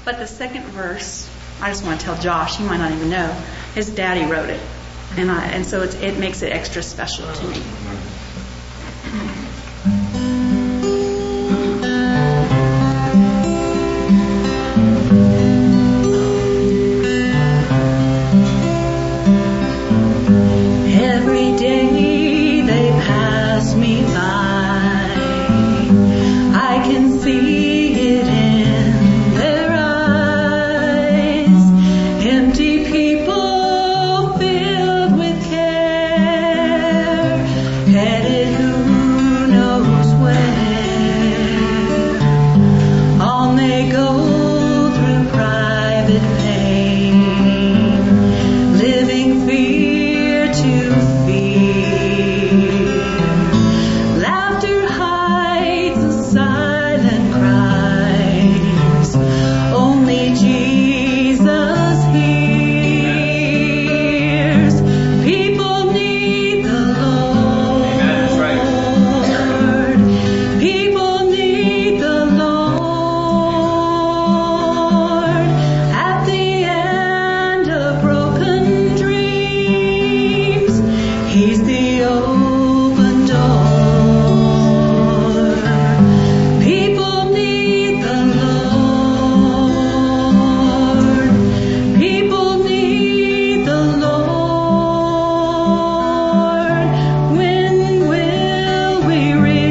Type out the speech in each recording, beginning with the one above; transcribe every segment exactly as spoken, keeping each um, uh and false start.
But the second verse, I just want to tell Josh, he might not even know, his daddy wrote it. And I, and so it's, it makes it extra special to me. Every day they pass me by, I can see it in their eyes. Empty people filled with care, headed who knows where. On they go through private pain, living fear to fear. Laughter hides the silent cries. Only Jesus hears. People need the Lord. That's right. People need the Lord. At the end of broken dreams, He's the open door. People need the Lord. People need the Lord. When will we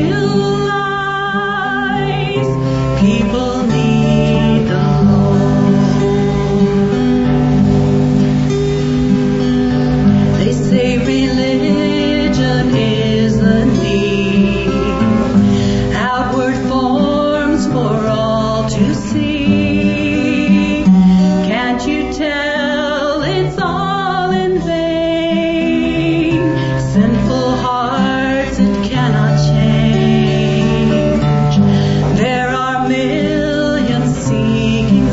realize people need the Lord? They say religion is the need, outward forms for all to see. Can't you tell it's all in vain? Sinful hearts it cannot change. There are millions seeking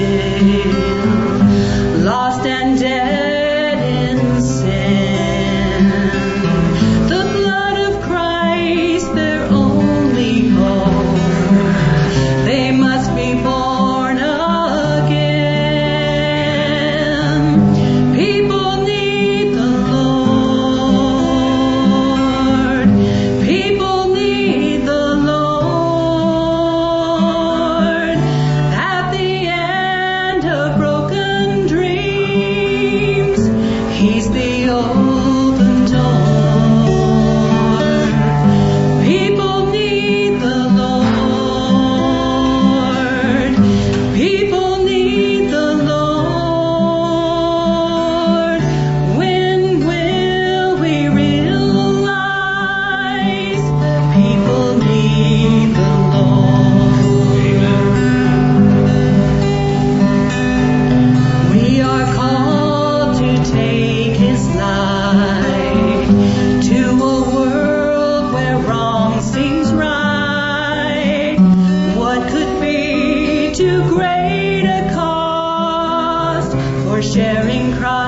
still, lost and dead in sin. The blood of Christ, their only hope. They must be born again. People need the Lord. People need the Lord. At the end of broken dreams, He's the open door. People need the Lord. People need the Lord. When will we realize people need the Lord? We are called to take His light to a world where wrong seems right. What could be too great a cost for sharing Christ?